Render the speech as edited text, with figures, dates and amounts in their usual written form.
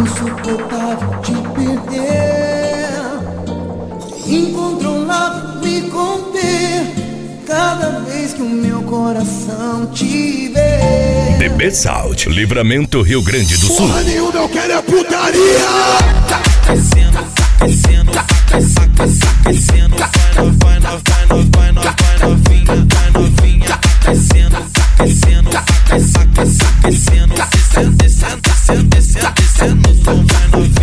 insuportável te perder. Incontrolável me conter cada vez que o meu coração te vê. DB Sound, Livramento, Rio Grande do Sul. Porra nenhuma, eu quero é putaria. Tá aquecendo, tá aquecendo, tá aquecendo, vai novinha, tá aquecendo, tá aquecendo, tá aquecendo, descendo, descendo, descendo, descendo, descendo, vai novinha.